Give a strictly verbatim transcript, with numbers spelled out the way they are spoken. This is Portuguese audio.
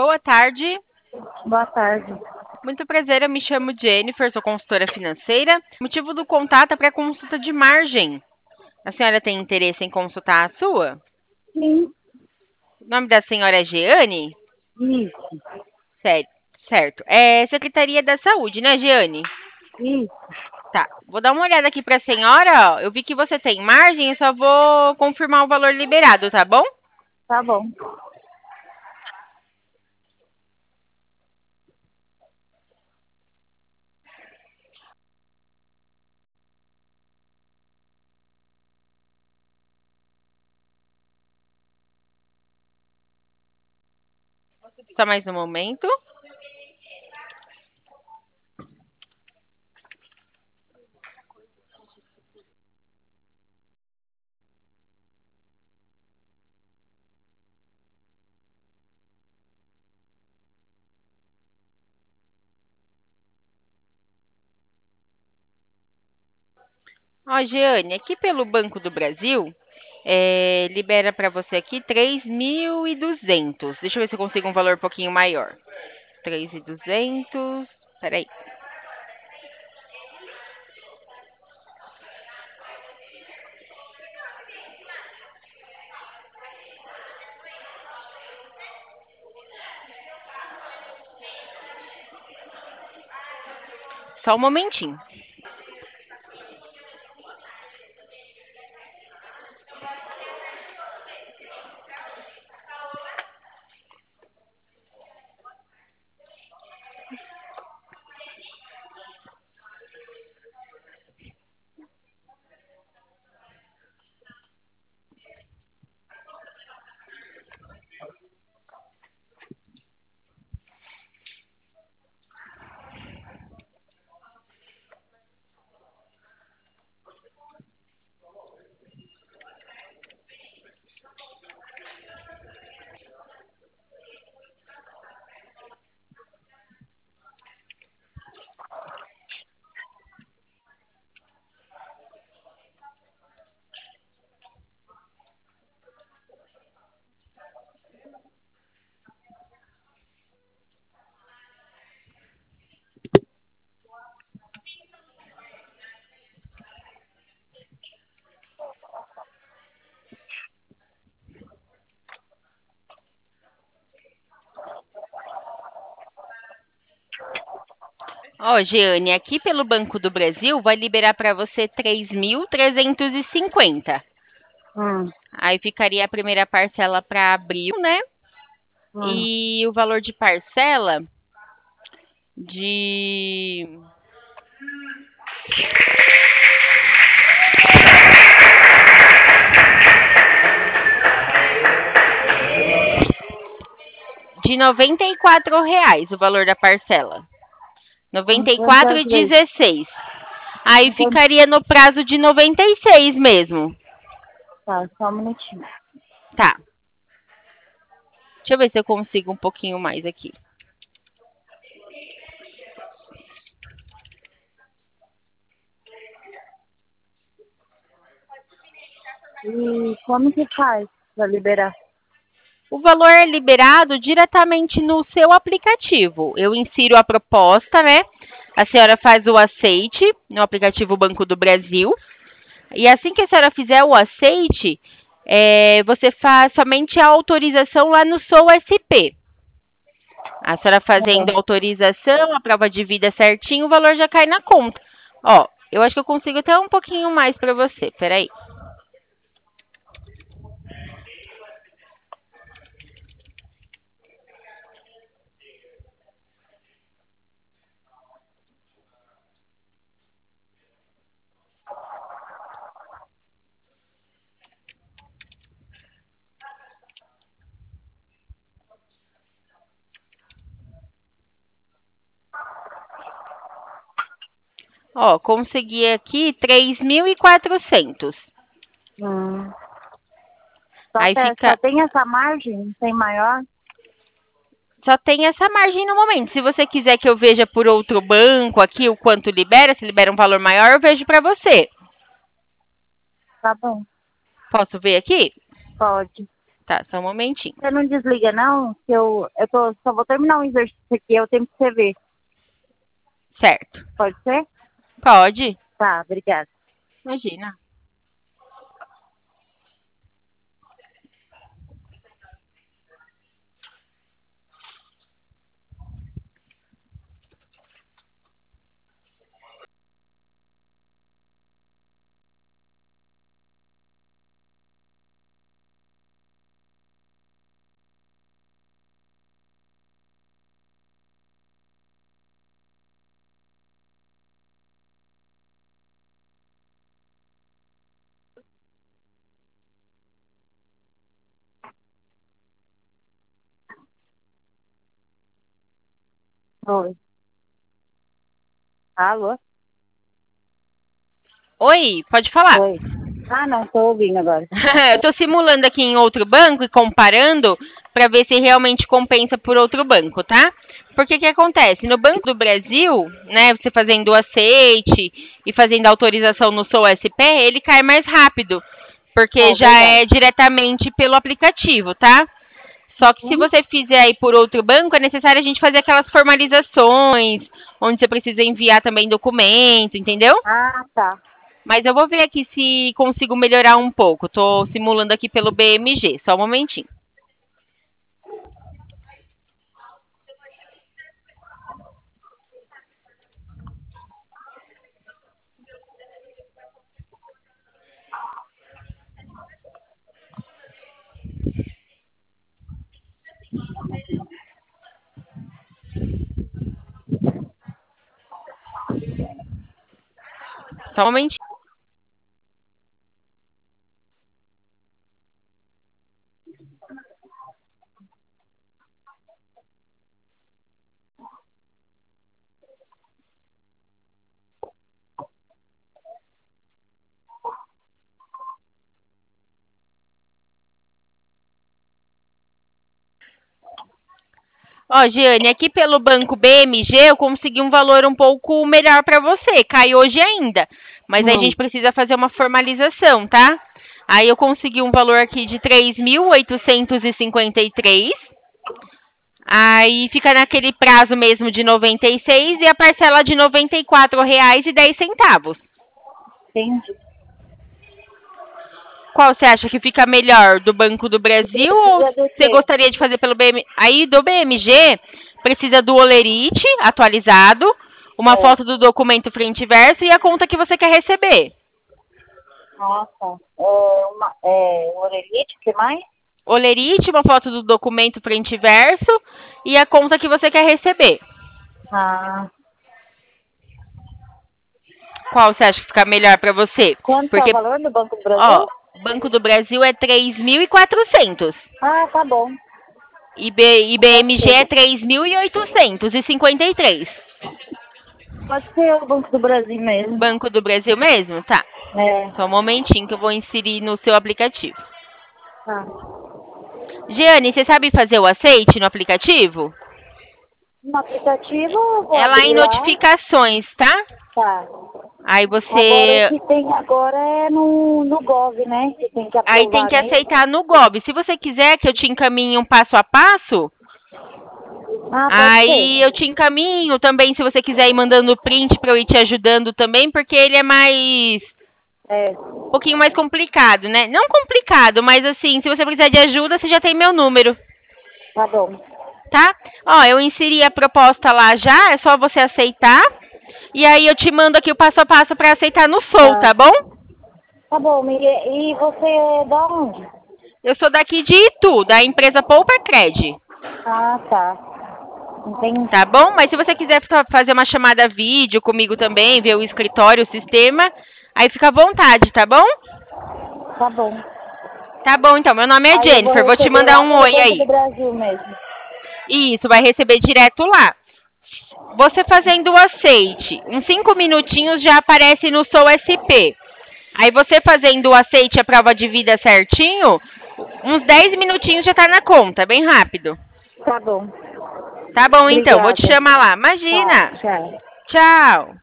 Boa tarde. Boa tarde. Muito prazer, eu me chamo Jennifer, sou consultora financeira. O motivo do contato é para consulta de margem. A senhora tem interesse em consultar a sua? Sim. O nome da senhora é Jeane? Isso. Certo. Certo. É Secretaria da Saúde, né, Jeane? Isso. Tá. Vou dar uma olhada aqui para a senhora. Ó. Eu vi que você tem margem, eu só vou confirmar o valor liberado, tá bom? Tá bom. Só mais um momento. Ó, Jeane, aqui pelo Banco do Brasil, é, libera para você aqui três mil e duzentos. Deixa eu ver se eu consigo um valor um pouquinho maior. três mil e duzentos. Peraí. Só um momentinho. Ó, Jeane, aqui pelo Banco do Brasil vai liberar para você três mil trezentos e cinquenta. Hum. Aí ficaria a primeira parcela para abril, né? Hum. E o valor de parcela de de noventa e quatro reais o valor da parcela. noventa e quatro e dezesseis. Aí ficaria no prazo de noventa e seis mesmo. Tá, só um minutinho. Tá. Deixa eu ver se eu consigo um pouquinho mais aqui. E como que faz pra liberar? O valor é liberado diretamente no seu aplicativo. Eu insiro a proposta, né? A senhora faz o aceite no aplicativo Banco do Brasil. E assim que a senhora fizer o aceite, é, você faz somente a autorização lá no seu S P. A senhora fazendo a autorização, a prova de vida certinho, o valor já cai na conta. Ó, eu acho que eu consigo até um pouquinho mais para você. Peraí. Ó, consegui aqui três mil e quatrocentos. Hum. Só, Aí tem, fica... só tem essa margem? Não tem maior? Só tem essa margem no momento. Se você quiser que eu veja por outro banco aqui o quanto libera, se libera um valor maior, eu vejo para você. Tá bom. Posso ver aqui? Pode. Tá. Tá, só um momentinho. Você não desliga, não? Que eu, eu tô, só vou terminar um exercício aqui, eu tenho que escrever. Certo. Pode ser? Pode. Tá, obrigada. Imagina. Oi. Alô? Oi, pode falar. Oi. Ah, não, tô ouvindo agora. Eu tô simulando aqui em outro banco e comparando para ver se realmente compensa por outro banco, tá? Porque que acontece? No Banco do Brasil, né, você fazendo o aceite e fazendo a autorização no seu S P, ele cai mais rápido, porque É já verdade. é diretamente pelo aplicativo, tá? Só que se Uhum. você fizer aí por outro banco, é necessário a gente fazer aquelas formalizações, onde você precisa enviar também documento, entendeu? Ah, tá. Mas eu vou ver aqui se consigo melhorar um pouco. Tô simulando aqui pelo B M G, só um momentinho. Só um momentinho. Ó, Giane, aqui pelo banco B M G eu consegui um valor um pouco melhor para você. Cai hoje ainda. Mas aí a Hum. gente precisa fazer uma formalização, tá? Aí eu consegui um valor aqui de três mil oitocentos e cinquenta e três. Aí fica naquele prazo mesmo de noventa e seis e a parcela de noventa e quatro reais e dez centavos. Entendi. Qual você acha que fica melhor, do Banco do Brasil ou Precisa do você quê? gostaria de fazer pelo B M G? Aí do B M G precisa do Olerite atualizado, uma É. foto do documento frente e verso e a conta que você quer receber. Ah, tá. É, uma, é, orelite, o que mais? Olerite, uma foto do documento frente e verso e a conta que você quer receber. Ah, Qual você acha que fica melhor para você? quanto Porque, é o valor do Banco do Brasil? ó, Banco do Brasil é três mil e quatrocentos. Ah, tá bom. E, B, e B M G é três mil e oitocentos e cinquenta e três. Pode ser o Banco do Brasil mesmo. Banco do Brasil mesmo? Tá. É. Só um momentinho que eu vou inserir no seu aplicativo. Tá. Giane, você sabe fazer o aceite no aplicativo? No aplicativo, eu vou É lá em abrir lá. notificações, tá? Tá. Aí Agora, você... o que tem agora é no, no Gov, né? Que tem que aprovar, Aí tem que né? aceitar no Gob. Se você quiser que eu te encaminhe um passo a passo, Ah, pode aí ser. eu te encaminho também, se você quiser ir mandando print para eu ir te ajudando também, porque ele é mais... É. um pouquinho mais complicado, né? Não complicado, mas assim, se você precisar de ajuda, você já tem meu número, Tá bom. tá? Ó, eu inseri a proposta lá já, é só você aceitar. E aí eu te mando aqui o passo a passo para aceitar no Soul, Tá. tá bom? Tá bom. E, e você é da onde? Eu sou daqui de Itu, da empresa Poupa Cred, Ah, tá. Entendi. tá bom? Mas se você quiser fa- fazer uma chamada vídeo comigo também, ver o escritório, o sistema, aí fica à vontade, tá bom? Tá bom. Tá bom, então. Meu nome é Aí eu Jennifer, vou te receber mandar lá um pelo oi Banco aí. do Brasil mesmo. Isso, vai receber direto lá. Você fazendo o aceite, em cinco minutinhos já aparece no seu S P. Aí você fazendo o aceite e a prova de vida certinho, uns dez minutinhos já tá na conta, bem rápido. Tá bom. Tá bom, então, vou te Obrigada. chamar lá. Tá, Imagina. tchau. Tchau.